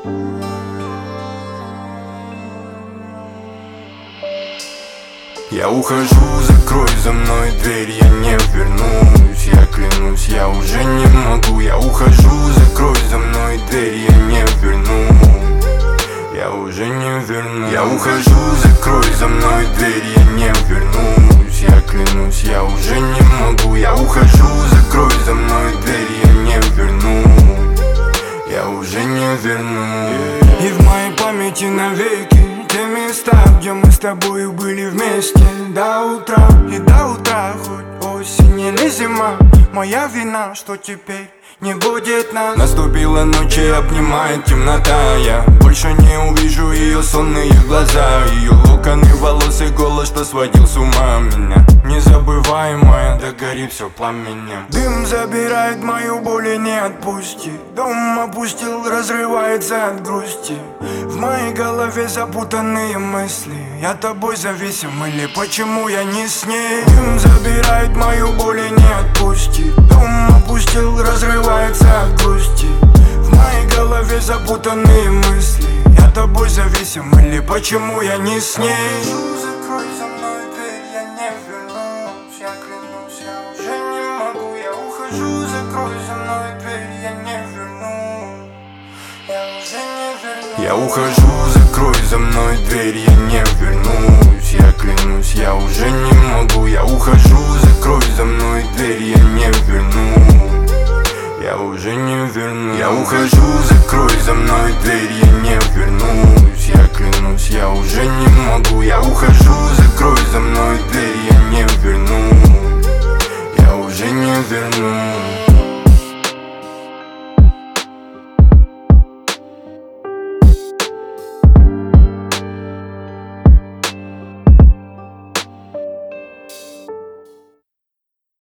Я ухожу, закрой за мной дверь, я не вернусь. Я клянусь, я уже не могу. Я ухожу, закрой за мной дверь, я не вернусь. Я уже не вернусь. Я ухожу, закрой за мной дверь, я не вернусь. Я клянусь, я уже не могу. Я ухожу, закрой за мной дверь, я не вернусь. Я уже не вернусь. И в моей памяти навеки те места, где мы с тобой были вместе до утра. И до утра, хоть осень или зима, моя вина, что теперь не будет нас. Наступила ночь и обнимает темнота. Я больше не увижу ее сонные глаза, ее локоны волос и голос, что сводил с ума меня. Незабываемая, догори все пламенем. Дым забирает мою боль и не отпустит. Дом опустил, разрывается от грусти. В моей голове запутанные мысли. Я тобой зависим или почему я не с ней? Дым забирает мою боль и не отпустит. Дом опустил, разрывается от грусти. В моей голове запутанные мысли. Я тобой зависим или почему я не с ней? Закрой за мной дверь, я не вернусь. Я клянусь, я уже не могу. Я ухожу, закрой за мной дверь, я не вернусь. Я уже не вернусь. Я ухожу, закрой за мной дверь, я не вернусь. Я клянусь, я уже не могу. Я ухожу, закрой за мной дверь, я не вернусь. Я уже не вернусь. Я ухожу, закрой за мной дверь, я не вернусь. Я клянусь, я уже не могу. Я ухожу, закрой за мной дверь, я не вернусь. Я уже не вернусь.